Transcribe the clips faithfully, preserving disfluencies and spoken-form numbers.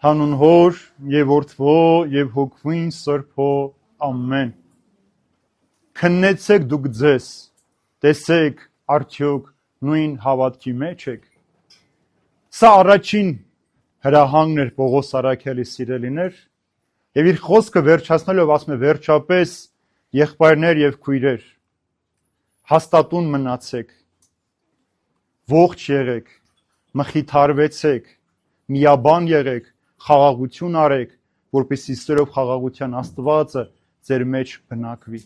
Հանուն Հոր եւ Որդվո եւ Հոգվին Սրբո ամեն։ Քննեցեք դուք ձեզ, տեսեք արդյոք նույն հավատքի մեջ եք։ Սա առաջին հրահանգն էր Պողոս առաքյալի սիրելիներ, եւ իր խոսքը վերջացնելով ասում է վերջապես եղբայրներ եւ քույրեր, հաստատուն մնացեք, ողջ եղեք, մխիթարվեցեք, միաբան եղեք, խաղաղություն արեք, որպեսզի սերով խաղաղության Աստվածը ձեր մեջ բնակվի։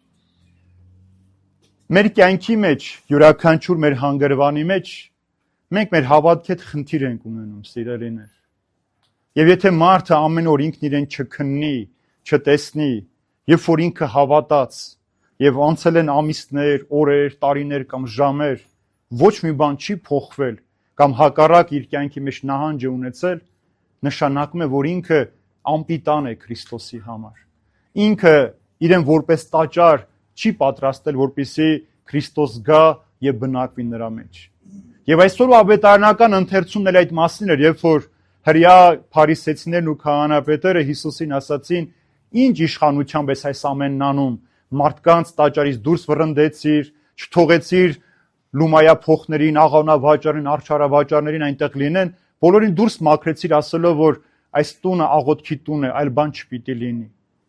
Մեր կյանքի մեջ, յուրաքանչյուր մեր հանգրվանի մեջ մենք մեր հավատքի հետ խնդիր ենք ունենում, սիրելիներ։ Եվ եթե մարդը ամեն օր ինքն իրեն չքննի, չտեսնի, երբ որ ինքը հավատաց, եւ անցել են ամիսներ, օրեր, տարիներ կամ ժամեր, ոչ մի բան չի փոխվել, կամ հակառակ իր կյանքի մեջ նահանջ է ունեցել, նշանակում է, որ ինքը անպիտան է Քրիստոսի համար։ Ինքը իրեն որպես տաճար չի պատրաստել, որպեսզի Քրիստոս գա եւ բնակվի նրա մեջ։ Եվ այսօր ավետարանական ընթերցումն էլ այդ մասին էր, երբ որ հրյա փարիսեցիներն ու քահանապետերը Հիսուսին ասացին. «Ինչ իշխանությամբ ես այս ամենն անում, մարդկանց տաճարից դուրս վռնդեցիր, չթողեցիր լումայա փոխներին, աղանավաճառին, արչարավաճառներին այնտեղ լինեն, բոլորին դուրս մաքրեցիր ասելով, որ այս տունը աղոթքի տուն է, այլ բան չպիտի լինի»։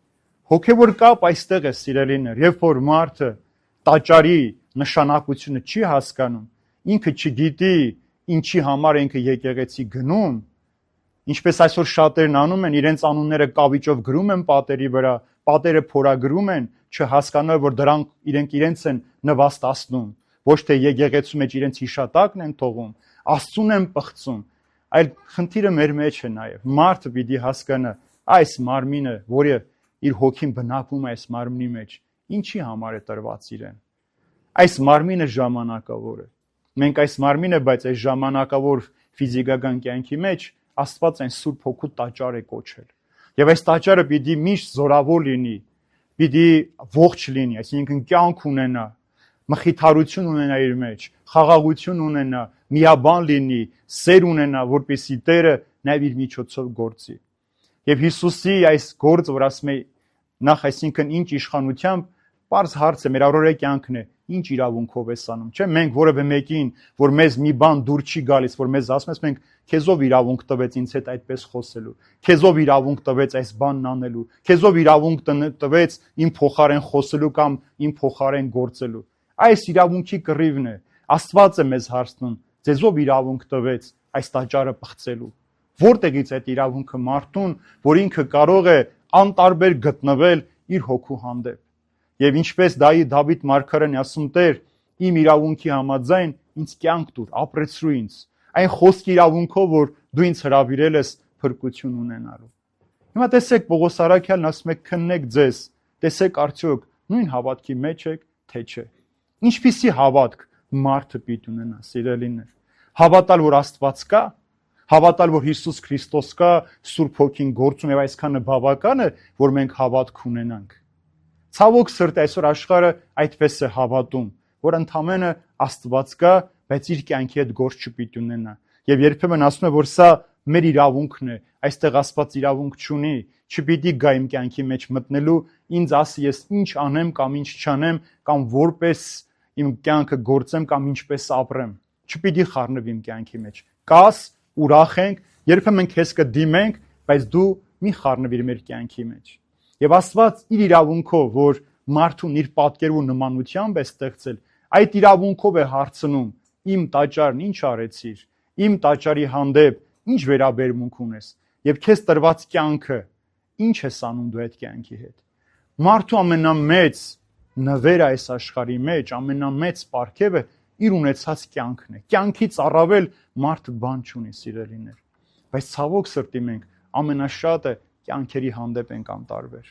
Հոգևոր կապ այստեղ է, սիրելիներ, երբ որ մարդը տաճարի նշանակությունը չի հասկանում, ինքը չգիտի ինչի համար ինքը եկեղեցի գնում, ինչպես այսօր շատերն անում են, իրենց անունները կավիճով գրում են պատերի վրա, պատերը փորագրում են, չհասկանալով, որ դրանք իրենք իրենց են նվաստացնում, ոչ թե եկեղեցու մեջ իրենց հիշատակն են թողում, Աստծուն են պղծում, այլ խնդիրը մեր մեջ է նաև։ Մարդը պիտի հասկանա այս մարմինը, որը իր հոգին բնակվում է այս մարմնի մեջ, ինչի համար է տրված իրեն։ Այս մարմինը ժամանակավոր է։ Մենք այս մարմինը, բայց այս ժամանակավոր ֆիզիկական կյանքի մեջ Աստված այն Սուրբ Հոգու տաճար է կոչել։ Եվ այս տաճարը պիտի միշտ զորավոր լինի, պիտի ողջ լինի, այսինքն կյանք ունենա, մխիթարություն ունենա իր մեջ, խաղաղություն ունենա, միաբան լինի, սեր ունենա, որպեսզի Տերը նաև իր միջոցով գործի։ Եվ Հիսուսի այս գործը, որ ասում է նախ, այսինքն ինչ իշխանությամբ, պարզ հարց է, մեր առօրյա կյանքն է, ինչ իրավունքով ես անում, չէ՞։ Մենք որևէ մեկին, որ մեզ մի բան դուր չի գալիս, որ մեզ ասում ես, մենք քեզով իրավունք տվեց ինձ հետ այդպես խոսելու, քեզով իրավունք տվեց այս բանն անելու, քեզով իրավունք տվեց իմ փոխարեն խոսելու կամ իմ փոխարեն գործելու։ Այս իրավունքի կռիվն է։ Աստված է մեզ հարցնում, ձեզով իրավունք տվեց այս տաճարը պղծելու։ Որտեղից այդ իրավունքը մարդուն, որ ինքը կարող է անտարբեր գտնվել իր հոգու հանդեպ։ Եվ ինչպես Դավիթ մարգարեն ասում, Տեր, իմ իրավունքի համաձայն ինձ կյանք տուր, ապրեցրու ինձ, այն խոսքի իրավունքով, որ դու ինձ հրավիրել ես փրկություն ունենալու։ Հիմա տեսեք, Պողոս առաքյալն ասում է, քննեք ձեզ, տեսեք արդյոք նույն հավատքի մեջ եք, թե չէ։ Ինչպիսի հավատք մարդը պիտի ունենա, սիրելիներ։ Հավատալ, որ Աստված կա, հավատալ, որ Հիսուս Քրիստոս կա, Սուրբ Հոգին գործում եւ այսքանը բավական է, որ մենք հավատք ունենանք։ Ցավոք սրտի այսօր աշխարհը այդպես է հավատում, որ ընդամենը Աստված կա, բայց իր կյանքի հետ գործ չպիտի ունենա։ Եվ երբեմն ասում է, որ սա մեր իրավունքն է, այստեղ Աստված իրավունք չունի, չպիտի գա իմ կյանքի մեջ մտնելու, ինձ ասի ես ինչ անեմ կամ ինչ չանեմ, կամ որպես իմ կյանքը գործեմ կամ ինչպես ապրեմ։ Չպիտի խառնվի իմ կյանքի մեջ։ Կաս, ուրախ ենք, երբեմն քեզ կդիմենք, բայց դու մի խառնվիր մեր կյանքի մեջ։ Եվ Աստված իր իրավունքով, որ մարդուն իր պատկերով ու նմանությամբ է ստեղծել, այդ իրավունքով է հարցնում. իմ տաճարն ինչ արեցիր, իմ տաճարի հանդեպ ինչ վերաբերմունք ունես, եւ քեզ տրված կյանքը ինչ ես անում դու այդ կյանքի հետ։ Մարդու ամենամեծ նվերը այս աշխարհի մեջ, ամենամեծ պարգևը իր ունեցած կյանքն է։ Կյանքից առավել մարդը բան չունի, սիրելիներ։ Բայց ցավոք սրտի մենք ամենաշատը կյանքերի հանդեպ ենք անտարբեր։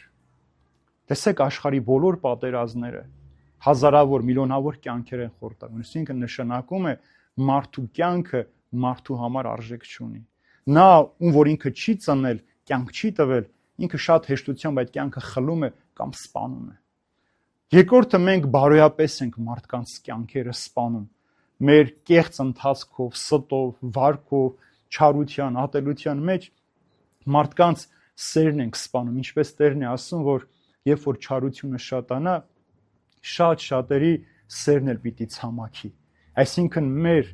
Տեսեք աշխարհի բոլոր պատերազմները հազարավոր, միլիոնավոր կյանքեր են խորտակում։ Այսինքն նշանակում է մարդու կյանքը մարդու համար արժեք չունի։ Նա, ում որ ինքը չի ծնել, կյանք չի տվել, ինքը շատ հեշտությամբ այդ կյանքը խլում է կամ սպանում է։ Երկրորդը մենք բարոյապես ենք մարդկանց կյանքերը սպանում։ Մեր կեղծ ընթացքով, ստով, վարքով, չարության, ատելության մեջ մարդկանց սերն ենք սպանում, ինչպես Տերն է ասում, որ երբ որ չարությունը շատանա, շատ շատերի սերն էլ պիտի ցամաքի։ Այսինքն մեր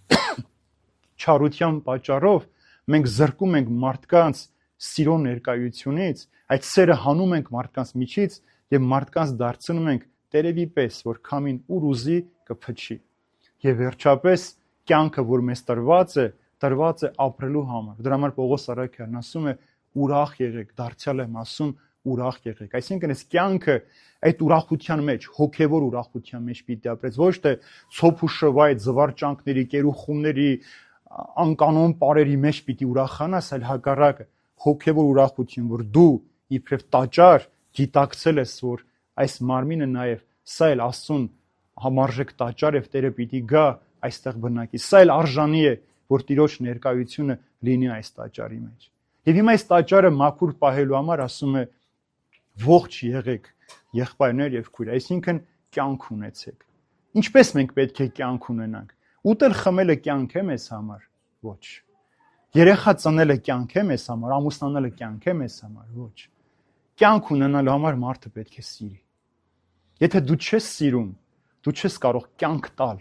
չարության պատճառով մենք զրկում ենք մարդկանց սիրո ներկայությունից, այդ սերը հանում ենք մարդկանց միջից եւ մարդկանց դարձնում ենք տերևի պես, որ քամին ուր ուզի կփչի։ Եվ վերջապես կյանքը, որ մեզ տրված է, տրված է ապրելու համար։ Դրա համար Պողոս առաքյալն ասում է ուրախ եղեք, դարձյալ եմ ասում ուրախ եղեք։ Այսինքն այս կյանքը այդ ուրախության մեջ, հոգևոր ուրախության մեջ պիտի ապրես, ոչ թե ցոփ ու շվայ զվարճանքների, կերուխումների, անկանոն պարերի մեջ պիտի ուրախանաս, այլ հակառակը հոգևոր ուրախություն, որ դու իբրև տաճար գիտակցել ես, որ այս մարմինը նաև սա էլ Աստծուն համարժեք տաճար եւ Տերը պիտի գա այստեղ բնակի։ Սա էլ արժանի է, որ Տիրոջ ներկայությունը լինի այս տաճարի մեջ։ Եվ հիմա այս տաճարը մաքուր պահելու համար ասում է ողջ եղեք եղբայրներ եւ քույր, այսինքն կյանք ունեցեք։ Ինչպես մենք պետք է կյանք ունենանք։ Ուտել խմելը կյանք է մեզ համար, ոչ։ Երեխա ծնելը կյանք է մեզ համար, ամուսնանալը կյանք է մեզ համար, ոչ։ Կյանք ունենալու համար մարդը պետք է սիրի։ Եթե դու չես սիրում, դու չես կարող կյանք տալ։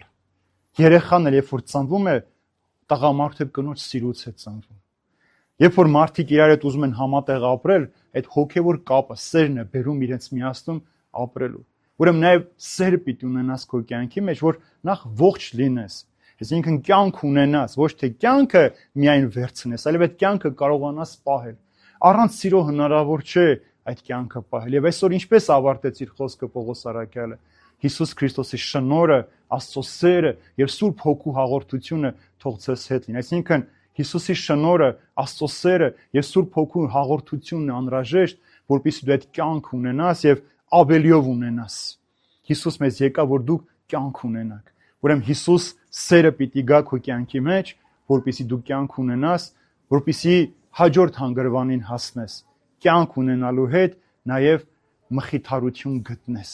Երեխան էլ երբ որ ծնվում է, տղամարդը կնոջ սիրուց է ծնվում։ Երբ որ մարդիկ իրար հետ ուզում են համատեղ ապրել, այդ հոգևոր կապը, սերն է բերում իրենց միացնում ապրելու։ Ուրեմն նաև սեր պիտի ունենաս քո կյանքի մեջ, որ նախ ողջ լինես։ Այսինքն կյանք ունենաս, ոչ թե կյանքը միայն վերցնես, այլև այդ կյանքը կարողանաս պահել։ Առանց սիրո հնարավոր չէ այդ կյանքը պահել։ Եվ այսօր ինչպես ավարտեց իր խոսքը Պողոս առաքյալը։ Հիսուս Քրիստոսի շնորհը, Աստծո սերը եւ Սուրբ Հոգու հաղորդությունը թող ձեզ հետ լինի։ Այսինքն Հիսուսի շնորհը, Աստծո սերը եւ Սուրբ Հոգու հաղորդությունն անհրաժեշտ, որպեսզի դու այդ կյանք ունենաս եւ ավելիով ունենաս։ Հիսուս մեզ եկավ, որ դու կյանք ունենաք։ Ուրեմն Հիսուս սերը պիտի գա քո կյանքի մեջ, որպեսզի դու կյանք ունենաս, որպեսզի հաջորդ հանգրվանին հասնես։ Կյանք ունենալու հետ նաեւ մխիթարություն գտնես։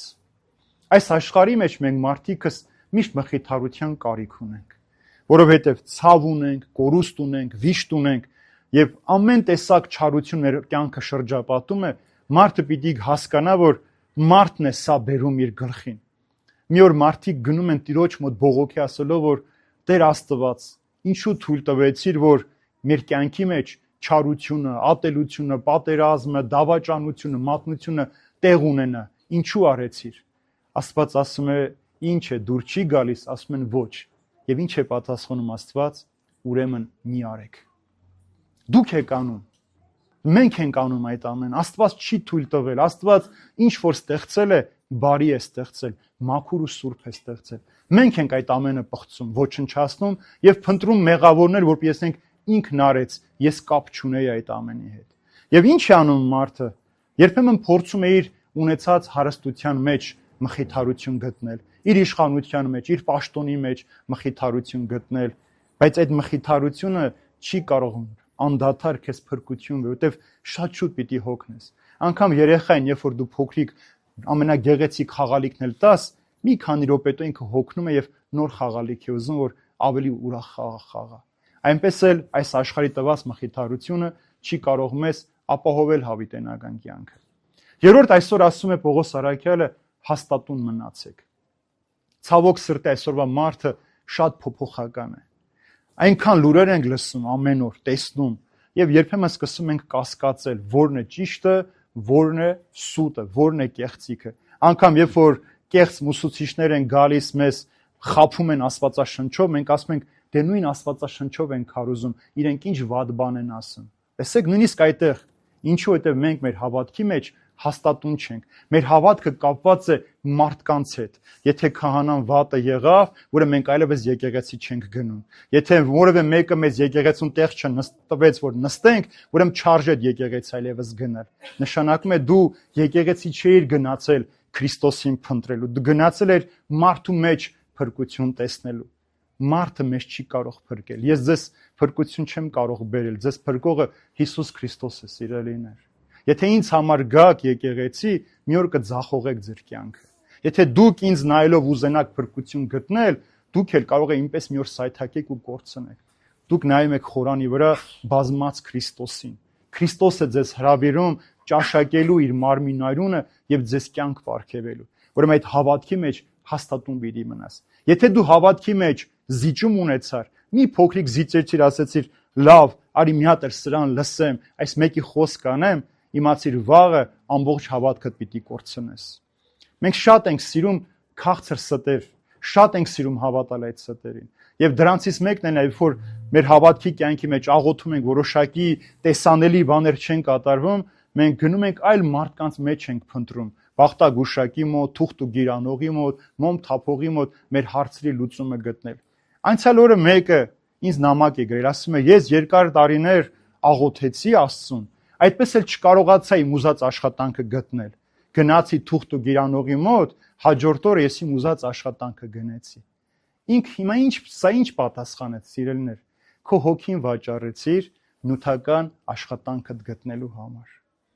Այս աշխարհի մեջ մենք մարդիկս միշտ մխիթարության կարիք ունենք, որովհետև ցավ ունենք, կորուստ ունենք, վիշտ ունենք եւ ամեն տեսակ չարություն մեր կյանքը շրջապատում է, մարդը պիտի հասկանա, որ մարդն է սա բերում իր գլխին։ Մի օր մարդիկ գնում են Տիրոջ մոտ բողոքի ասելով, որ Տեր Աստված, ինչու թույլ տվեցիր, որ մեր կյանքի մեջ չարությունը, ատելությունը, պատերազմը, դավաճանությունը, մատնությունը տեղ ունենա, ինչու արեցիր։ Աստված ասում է, ինչ է, դուր չի գալիս, ասում են ոչ։ Եվ ինչ է պատասխանում Աստված, ուրեմն մի արեք։ Դուք եք անում, մենք ենք անում այդ ամեն, Աստված չի թույլ տվել, Աստված ինչ որ ստեղծել է, բարի է ստեղծել, մաքուր ու սուրբ է ստեղծել։ Մենք ենք այդ ամենը պղծում, ոչնչացնում եւ փնտրում մեղավորներ, որպես ենք ինքն արեց, ես կապ չունեի այդ ամենի հետ։ Եվ ինչ է անում մարդը, երբեմն փորձում է իր ունեցած հարստության մեջ մխիթարություն գտնել, իր իշխանության մեջ, իր պաշտոնի մեջ մխիթարություն գտնել, բայց այդ մխիթարությունը չի կարող անդադար քեզ փրկություն բերել, որովհետև շատ շուտ պիտի հոգնես։ Անկամ երեխային, երբ որ դու փոքրիկ ամենագեղեցիկ խաղալիքն էլ տաս, մի քանի րոպե հետո ինքը հոգնում է եւ նոր խաղալիք է ուզում, որ ավելի ուրախ խաղ խաղա։ Այնպես էլ այս աշխարհի տված մխիթարությունը չի կարող մեզ ապահովել հավիտենական կյանքը։ Երրորդ այսօր ասում է Պողոս առաքյալը, հաստատուն մնացեք։ Ցավոք սրտի այսօրվա մարդը շատ փոփոխական է։ Այնքան լուրեր ենք լսում ամեն օր, տեսնում, եւ երբեմն սկսում ենք կասկածել, որն է ճիշտը, որն է սուտը, որն է կեղծիքը։ Անկամ երբ որ կեղծ ուսուցիչներ են գալիս մեզ խափում են Աստվածաշնչով, մենք ասում ենք, դե նույն Աստվածաշնչով են քարոզում, իրենք ինչ վատ բան են ասում։ Տեսեք, նույնիսկ այդտեղ, ինչու հետև մենք մեր հավատքի մեջ հաստատուն չենք։ Մեր հավատքը կապված է մարդկանց հետ։ Եթե քահանան վատը եղավ, որը մենք այլևս եկեղեցի չենք գնում։ Եթե որևէ մեկը մեզ եկեղեցուն տեղ չտվեց, որ նստենք, ուրեմն չարժե եկեղեցի այլևս գնալ։ Նշանակում է դու եկեղեցի չէիր գնացել Քրիստոսին փնտրելու, դու գնացել ես մարդու մեջ փրկություն տեսնելու։ Մարդը մեզ չի կարող փրկել։ Ես ձեզ փրկություն չեմ կարող բերել, ձեզ փրկողը Հիսուս Քրիստոս է, սիրելիներ։ Եթե ինձ համար գաք եկեղեցի, մի օր կձախողեք ձեր կյանքը։ Եթե դուք ինձ նայելով ուզենաք փրկություն գտնել, դուք էլ կարող եք ինպես մի օր սայթակեք ու կորցնեք։ Դուք նայում եք խորանի վրա բազմած Քրիստոսին։ Քրիստոսը ձեզ հրավիրում ճաշակելու իր մարմին այրունը եւ ձեզ կյանք ապարգևելու։ Ուրեմն այդ հավատքի մեջ հաստատուն պիտի մնաս։ Եթե դու հավատքի մեջ զիջում ունեցար, մի փոքրիկ զիջեցիր, ասեցիր, լավ, արի մի հատ սրան լսեմ, այս մեկի խոսք անեմ, իմացիր վաղը ամբողջ հավատքդ պիտի կորցնես։ Մենք շատ ենք սիրում քաղցր ստեր, շատ ենք սիրում հավատալ այդ ստերին։ Եվ դրանցից մեկն է, որ մեր հավատքի կյանքի մեջ աղոթում ենք, որոշակի տեսանելի բաներ չեն կատարվում, մենք գնում ենք այլ մարդկանց մեջ ենք փնտրում, բախտագուշակի մոտ, թուղթ ու գիրանողի մոտ, մոմ թափողի մոտ մեր հարցերի լուծումը գտնել։ Անցյալ օրը մեկը ինձ նամակ է գրել, ասում է, ես երկար տարիներ աղոթեցի Աստծուն, այդպես էլ չկարողացա իմ ուզած աշխատանքը գտնել։ Գնացի թուղթ ու գիրանողի մոտ, հաջորդ օրը ես իմ ուզած աշխատանքը գնեցի։ Ինք հիմա ինչ, սա ինչ պատասխանեց, սիրելիներ, քո հոգին վաճառեցիր նյութական աշխատանքդ գտնելու համար։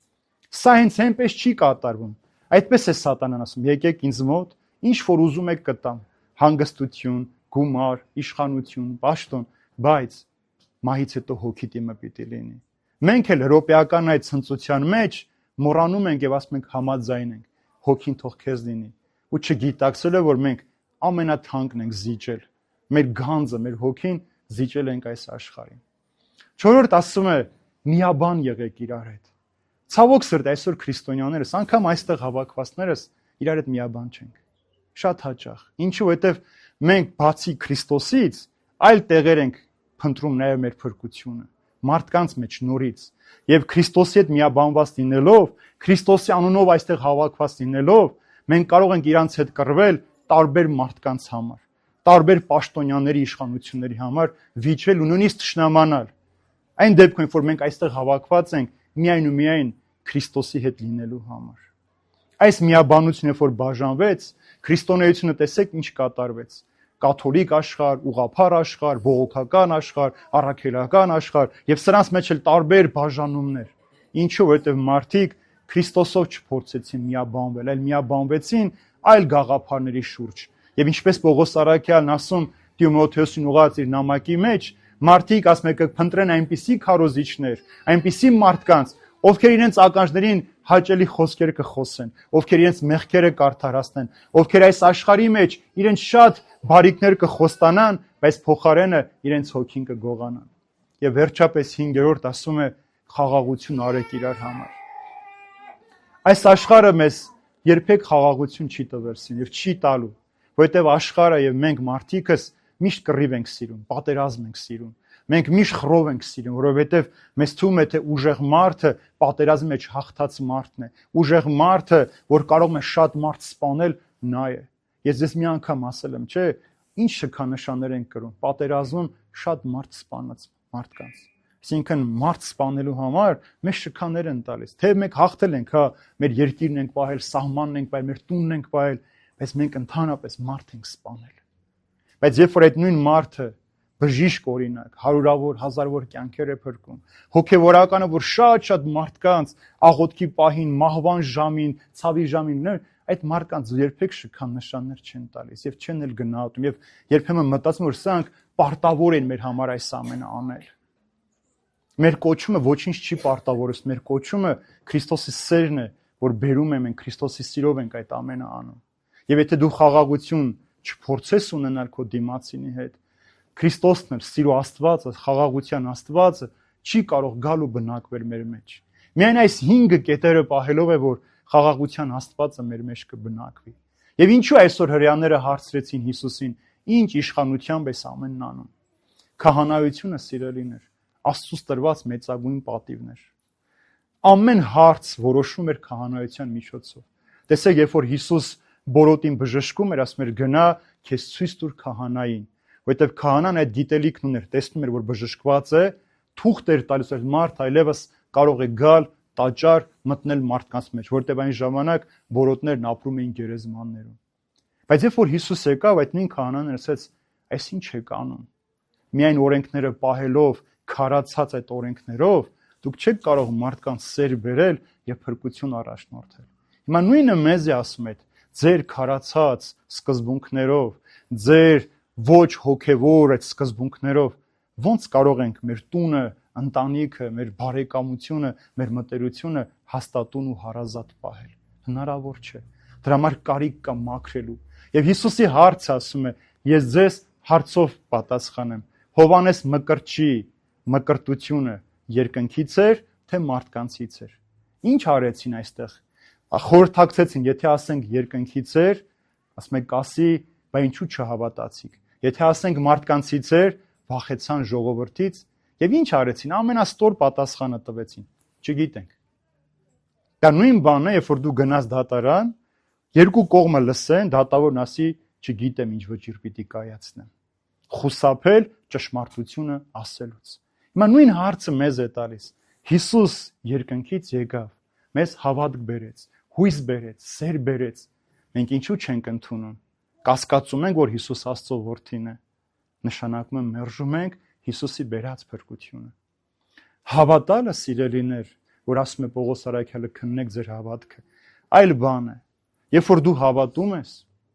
Սա հենց այնպես չի կատարվում։ Այդպես է սատանան ասում, եկեք ինձ մոտ, ինչ որ ուզում եք կտամ, հանգստություն, գումար, իշխանություն, պաշտոն, բայց մահից հետո հոգի տիմը պիտի լինի։ Մենք էլ հրոպեական այդ ցնծության մեջ մոռանում ենք եւ ասում ենք համաձայն ենք, հոգին թող քեզ լինի։ Ու չգիտակցել է, որ մենք ամենաթանկն ենք զիջել։ Մեր գանձը, մեր հոգին զիջել ենք այս աշխարհին։ Չորրորդ ասում է, միաբան եղեք իրար հետ։ Ցավոք սրտ, այսօր քրիստոնյաներս, անգամ այստեղ հավաքվածներս իրար հետ միաբան չենք։ Շատ հաճախ։ Ինչու՞, որովհետև մենք բացի Քրիստոսից այլ տեղեր ենք փնտրում նաև մեր փրկությունը, մարդկանց մեջ նորից։ Եվ Քրիստոսի հետ միաբանված լինելով, Քրիստոսի անունով այստեղ հավաքված լինելով, մենք կարող ենք իրանց հետ կռվել տարբեր մարդկանց համար, տարբեր պաշտոնյաների իշխանությունների համար վիճել ու նույնիսկ թշնամանալ։ Այն դեպքում, որ մենք այստեղ հավաքված ենք միայն ու միայն Քրիստոսի հետ լինելու համար։ Այս միաբանությունը, որ բաժանվեց, քրիստոնեությունը տեսեք ինչ կատարվեց։ Կաթոլիկ աշխարհ, ուղղափառ աշխարհ, բողոքական աշխարհ, առաքելական աշխարհ եւ սրանց մեջ էլ տարբեր բաժանումներ։ Ինչու, որովհետեւ մարդիկ Քրիստոսով չփորձեցին միաբանվել, այլ միաբանվեցին այլ գաղափարների շուրջ։ Եվ ինչպես Պողոս Արաքյալն ասում Տիմոթեոսին ուղղած իր նամակի մեջ, մարդիկ ասում եք փնտրեն այնպիսի քարոզիչներ, այնպիսի մարդկանց, ովքեր իրենց ականջներին հաճելի խոսքեր կխոսեն, ովքեր իրենց մեղքերը կարդարացնեն, ովքեր այս աշխարհի մեջ իրենց շատ բարիքներ կխոստանան, բայց փոխարենը իրենց հոգին կգողանան։ Եվ վերջապես հինգերորդ ասում է խաղաղություն արեք իրար համար։ Այս աշխարհը մեզ երբեք խաղաղություն չի տվերսին եւ չի տալու, որովհետեւ աշխարհը եւ մենք մարդիկս միշտ կռիվ ենք սիրում, պատերազմ ենք սիրում։ Մենք միշտ խռով ենք սիրում, որովհետև մեզ թվում է, թե ուժեղ մարդը պատերազմի մեջ հաղթած մարդն է։ Ուժեղ մարդը, որ կարող է շատ մարդ սպանել, նա է։ Ես ձեզ մի անգամ ասել եմ, չէ, ինչ շքանշաններ են կրում։ Պատերազմում շատ մարդ սպանած մարդկանց։ Այսինքն մարդ սպանելու համար մեզ շքաներ են տալիս։ Թե մենք հաղթել ենք, հա, մեր երկիրն ենք պահել, սահմանն ենք պահել, մեր տունն ենք պահել, բայց մենք ընդհանրապես մարդ ենք սպանել։ Բայց երբ որ այդ նույն մարդը բժիշկ օրինակ, հարյուրավոր, հազարավոր կյանքեր է փրկում, հոգևորականը, որ շատ-շատ մարդկանց աղոթքի պահին, մահվան ժամին, ցավի ժամին, այդ մարդկանց երբեք շքանշաններ չեն տալիս եւ չեն էլ գնահատում եւ երբեմն մտածում որ սրանք պարտավոր են մեր համար այս ամենը անել։ Մեր կոչումը ոչինչ չի պարտավորում, մեր կոչումը Քրիստոսի սերն է, որ բերում է մենք Քրիստոսի սիրով ենք այդ ամենը անում։ Եվ եթե դու խաղաղություն չփորձես ունենալ քո դիմացինի հետ, Քրիստոսն էլ սիրո Աստվածը, խաղաղության Աստվածը չի կարող գալ ու բնակվել մեր մեջ։ Միայն այս հինգ կետերը պահելով է, որ խաղաղության Աստվածը մեր մեջ կբնակվի։ Եվ ինչու այսօր հրեաները հարցրեցին Հիսուսին, ինչ իշխանությամբ ես ամենն անում։ Քահանայությունը, սիրելիներ, Աստծուց տրված մեծագույն պատիվն էր։ Ամեն հարց որոշվում էր քահանայության միջոցով։ Տեսեք, երբ որ Հիսուս բորոտին բժշկում էր, ասում էր գնա, քեզ ցույց տուր քահանային, որովհետև քահանան այդ գիտելիքն ուներ, տեսնում էր, որ բժշկված է, թուղթ էր տալիս, որ մարդ այլևս կարող է գալ, տաճար, մտնել մարդկանց մեջ, որովհետև այն ժամանակ բորոտներն ապրում էին գերեզմաններում։ Բայց երբ որ Հիսուս եկավ, այդ նույն քահանան ասաց, այս ինչ եք անում։ Միայն օրենքները պահելով, քարացած այդ օրենքներով, դուք չեք կարող մարդկանց սեր բերել եւ փրկություն առաջնորդել։ Հիմա նույնը մեզ է ասում այդ ձեր քարացած սկզբունքներով, ձեր ոչ հոգևոր այդ սկզբունքներով ո՞նց կարող ենք մեր տունը ընտանիքը, մեր բարեկամությունը, մեր մտերությունը հաստատուն ու հարազատ պահել։ Հնարավոր չէ։ Դրա համար կարիք կա մաքրելու։ Եվ Հիսուսի հարցը ասում է. ես ձեզ հարցով պատասխանեմ։ Հովանես Մկրտչի մկրտությունը երկնքից էր, թե մարդկանցից էր։ Ինչ արեցին այստեղ։ Խորհրդակցեցին, եթե ասենք երկնքից էր, ասում եք կասի, բա ինչու չհավատացիք։ Եթե ասենք մարդկանցից էր, վախեցան ժողովրդից, եւ ինչ արեցին, ամենաստոր պատասխանը տվեցին։ Չգիտենք։ Դա նույն բանն է, երբ որ դու գնաս դատարան, երկու կողմը լսեն, դատավորն ասի, չգիտեմ ինչ վճիռ պիտի կայացնեմ։ Խուսափել ճշմարտությունը ասելուց։ Հիմա նույն հարցը մեզ է տալիս։ Հիսուս երկնքից եկավ, մեզ հավատք բերեց, հույս բերեց, սեր բերեց։ Մենք ինչու չենք ընդունում։ Կասկածում ենք, որ Հիսուս Աստծո որդին է։ Նշանակում է մերժում ենք Հիսուսի բերած փրկությունը։ Հավատալը, սիրելիներ, որ ասում է Պողոս Արաքյալը, քննեք ձեր հավատքը, այլ բան է։ Երբ որ դու հավատում ես,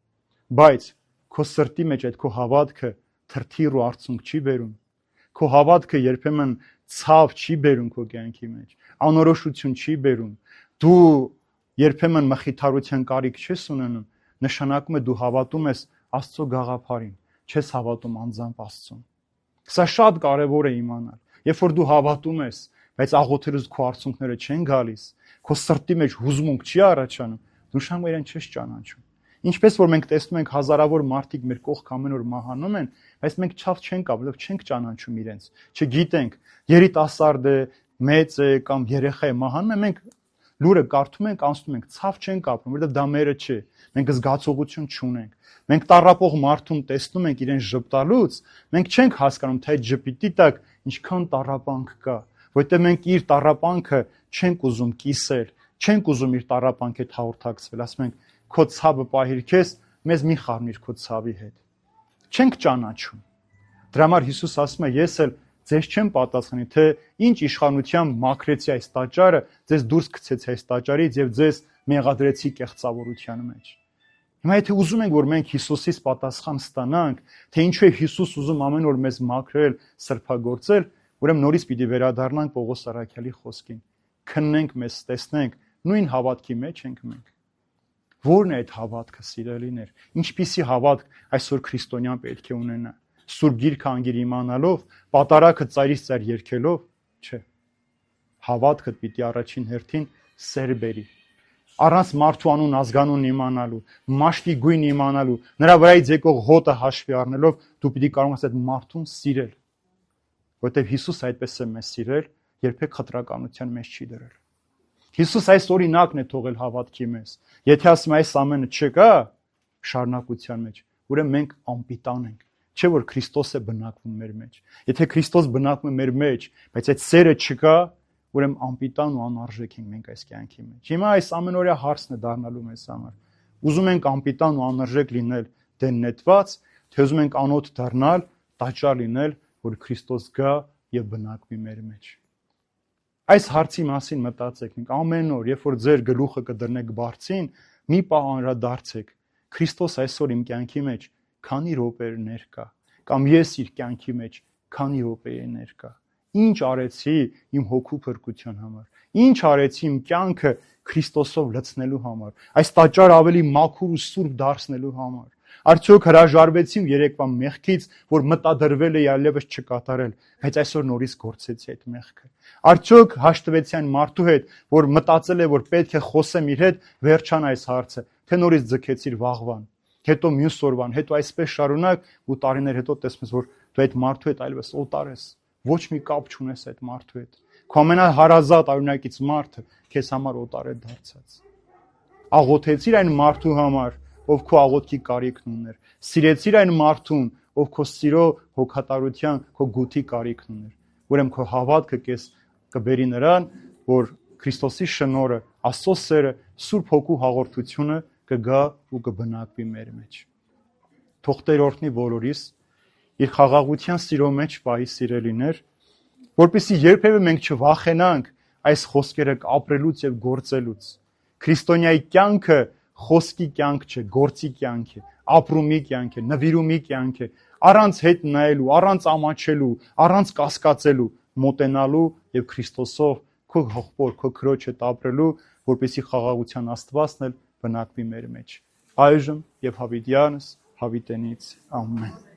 բայց քո սրտի մեջ այդ քո հավատքը թրթիռ ու արցունք չի բերում, քո հավատքը երբեմն ցավ չի բերում քո կյանքի մեջ, անորոշություն չի բերում, դու երբեմն մխիթարության կարիք չես ունենում, նշանակում է դու հավատում ես Աստծո գաղափարին, չես հավատում անձամբ Աստծուն։ Սա շատ կարևոր է իմանալ։ Երբ որ դու հավատում ես, բայց աղոթելուց քո արցունքները չեն գալիս, քո սրտի մեջ հուզմունք չի առաջանում, դու շան իրեն չես ճանաչում։ Ինչպես որ մենք տեսնում ենք հազարավոր մարդիկ մեր կողք ամեն օր մահանում են, բայց մենք չափ չենք ապրել, չենք ճանաչում իրենց։ Չգիտենք, երիտասարդ է, մեծ է կամ երեխա է մահանում է, մենք լուրը կարդում ենք, անցնում ենք, ցավ չենք ապրում, որովհետև դա մերը չէ։ Մենք զգացողություն չունենք։ Մենք տառապող մարդուն տեսնում ենք իրեն ժպտալուց, մենք չենք հասկանում, թե այդ ժպիտի տակ ինչքան տառապանք կա, որովհետև մենք իր տառապանքը չենք ուզում կիսել, չենք ուզում իր տառապանքի հետ հաղորդակցվել, ասում ենք քո ցավը պահիր քեզ, մեզ մի խառնիր քո ցավի հետ։ Չենք ճանաչում։ Դրա համար Հիսուս ասում է, ես էլ ձեզ չեմ պատասխանի, թե ինչ իշխանությամբ մաքրեցի այս տաճարը, ձեզ դուրս գցեցի այս տաճարից եւ ձեզ մեղադրեցի կեղծավորության մեջ։ Հիմա եթե ուզում ենք, որ մենք Հիսուսից պատասխան ստանանք, թե ինչու է Հիսուս ուզում ամեն օր մեզ մաքրել, սրբագործել, ուրեմն նորից պիտի վերադառնանք Պողոս Արաքյալի խոսքին։ Քննենք մեզ, տեսնենք, նույն հավատքի մեջ ենք մենք։ Ո՞րն է այդ հավատքը, սիրելիներ։ Ինչպիսի հավատք այսօր քրիստոնյան պետք է ունենա։ Սուրբ Գիրքը անգիր իմանալով, պատարագը ծայրից ծայր երգելով, չէ։ Հավատքը պիտի առաջին հերթին սեր բերի։ Առանց մարդու անուն ազգանուն իմանալու, մաշկի գույն իմանալու, նրա վրայից եկող հոտը հաշվի առնելով, դու պիտի կարողանաս այդ մարդուն սիրել։ Որտեվ Հիսուս այդպես է մեզ սիրել, երբեք խտրականության մեջ չի դրել։ Հիսուս այս օրինակն է թողել հավատքի մեզ։ Եթե ասում այս ամենը չկա շարունակության մեջ, ուրեմն մենք անպիտան ենք։ Չէ որ Քրիստոս է բնակվում մեր մեջ։ Եթե Քրիստոս բնակվում է մեր մեջ, բայց այդ սերը չկա, ուրեմն անպիտան ու անարժեք ենք մենք այս կյանքի մեջ։ Հիմա այս ամենօրյա հարցն է դառնալու մեզ համար։ Ուզում ենք անպիտան ու անարժեք լինել դեն նետված, թե ուզում ենք անոթ դառնալ, տաճար լինել, որ Քրիստոս գա եւ բնակվի մեր մեջ։ Այս հարցի մասին մտածեք, մենք ամեն օր, երբ որ ձեր գլուխը կդրնեք բարձին, մի պահ անդրադարձեք։ Քրիստոս այսօր իմ կյանքի մեջ քանի րոպե ներկա, կամ ես իր կյանքի մեջ քանի րոպե ներկա։ Ինչ արեցի իմ հոգու փրկության համար։ Ինչ արեցի իմ կյանքը Քրիստոսով լցնելու համար։ Այս տաճարը ավելի մաքուր ու սուրբ դարձնելու համար։ Արդյոք հրաժարվեցի երեկվա մեղքից, որ մտադրվել էի այլևս չկատարել, բայց այսօր նորից գործեցի այդ մեղքը։ Արդյոք հաշտվեցի այն մարդու հետ, որ մտածել է, որ պետք է խոսեմ իր հետ, վերջան այս հարցը, թե նորից ձգեցիր վաղվան, հետո մյուս օրվան, հետո այսպես շարունակ ու տարիներ հետո տեսնես, որ դու այդ մարդու հետ այլևս օտար ես, ոչ մի կապ չունես այդ մարդու հետ։ Քո ամենահարազատ արյունակից մարդը քեզ համար օտար է դարձած։ Աղոթեցիր այն մարդու համար, ով քո աղոթքի կարիքն ուներ։ Սիրեցիր այն մարդուն, ով քո սիրո հոգատարության, քո գութի կարիքն ուներ։ Ուրեմն քո հավատքը քեզ կբերի նրան, որ Քրիստոսի շնորհը, Աստծո սերը, Սուրբ Հոգու հաղորդությունը կգա ու կբնակվի մեր մեջ։ Թող Տեր օրհնի բոլորիս իր խաղաղության սիրո մեջ պահի, սիրելիներ, որպեսզի երբևէ մենք չվախենանք այս խոսքերը ապրելուց եւ գործելուց։ Քրիստոնյայի կյանքը խոսքի կյանք չէ, գործի կյանք է, ապրումի կյանք է, նվիրումի կյանք է, առանց հետ նայելու, առանց ամաչելու, առանց կասկածելու, մոտենալու եւ Քրիստոսով քո հողբոր, քո քրոջ հետ ապրելու, որպեսի խաղաղության Աստվածն էլ բնակվի մեր մեջ։ Այժմ եւ հավիտյանս հավիտենից ամեն։